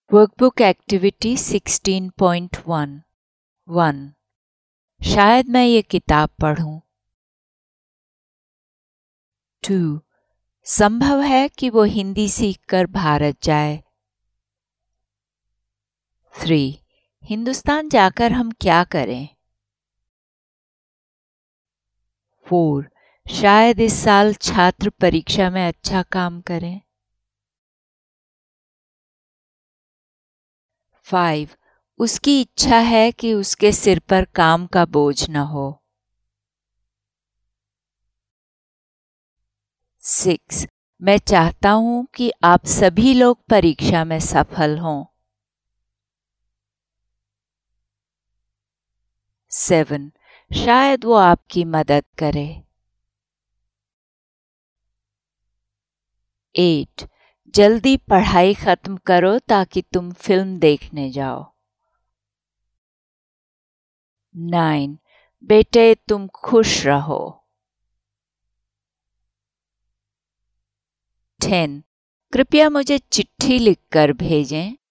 Workbook activity 16.1 1. शायद मैं ये किताब पढूं। 2. संभव है कि वो हिंदी सीखकर भारत जाए। 3. हिंदुस्तान जाकर हम क्या करें। 4. शायद इस साल छात्र परीक्षा में अच्छा काम करें। 5. उसकी इच्छा है कि उसके सिर पर काम का बोझ न हो। 6. मैं चाहता हूं कि आप सभी लोग परीक्षा में सफल हों। 7. शायद वो आपकी मदद करे। 8. जल्दी पढ़ाई खत्म करो ताकि तुम फिल्म देखने जाओ। 9. बेटे तुम खुश रहो। 10. कृपया मुझे चिट्ठी लिखकर भेजें।